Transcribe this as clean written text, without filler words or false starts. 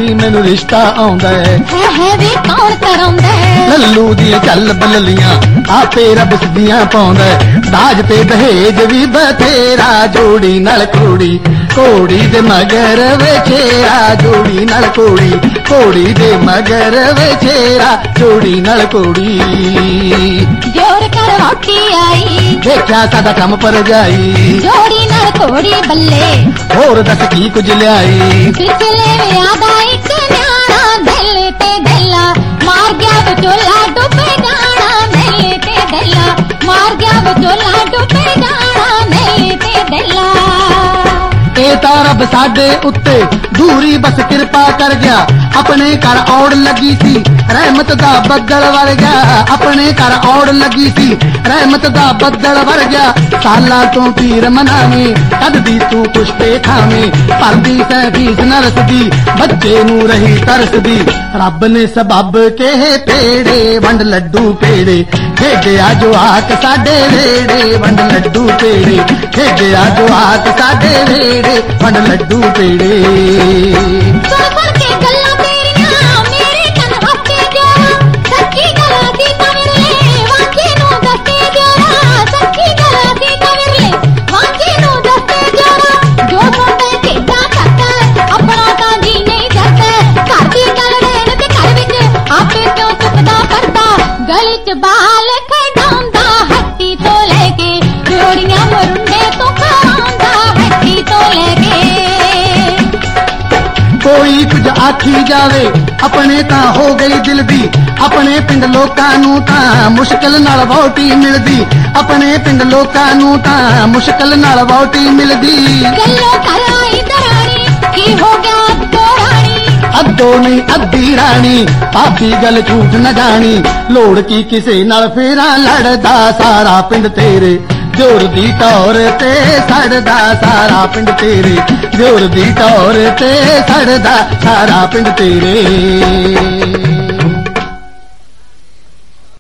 भी मैनू रिश्ता आउंदा है वे कौन कराउंदा लल्लू दी चल बल्लियां आपे रब सदियां पाउंदा दाज ते दहेज भी बथेरा जोड़ी नाल कुड़ी घोड़ी दे मगर वेचेरा जोड़ी नाल कुड़ी घोड़ी दे मगर वेचेरा जोड़ी नाल कुड़ी जोर कर रोटी आई देखा सादा कम पर जाई जोड़ी नाल घोड़ी बल्ले होर दस की कुछ लियाई पिछले यादा एक न्याणा दिल ते दल्ला मार गया विचोला डुबे जाना दिल ते दल्ला मार गया विचोला डुबे जाना दिल ते दल्ला ए तां रब साडे उत्ते दूरी बस किरपा कर गया अपने घर औड़ लगी सी रहमत दा बदल वर गया अपने घर औड़ लगी सी रहमत दा बदल वर गया साला तो पीर मनावे कद दी तू पुष्पे खावे परदी सहफीस नरसदी बच्चे नू रही तरसदी रब ने सबब के पेड़े वंड लड्डू पेड़े खेडे आजो आक साडे वेड़े वंड लड्डू पेड़े खेडे आजो आक साडे वेड़े वंड लड्डू पेड़े बाल खड़ाउंदा हट्टी तो लेके जोड़ियां मुरुंडे तो खाउंदा हट्टी तो लेके कोई कुछ आखी जावे अपने तां हो गई दिल दी अपने पिंड लोकां नू तां मुश्किल नाल वोटी मिलदी अपने पिंड लोकां नू तां मुश्किल नाल वोटी मिलदी गल्लो कर आई दरानी की हो गया अद्दो नहीं अद्धी रानी भाभी गल झूठ न जानी लोड़ की किसे नाल फेरा लड़दा सारा पिंड तेरे जोर दी टौर ते सड़दा सारा पिंड तेरे जोर दी टौर ते सड़दा सारा पिंड तेरे।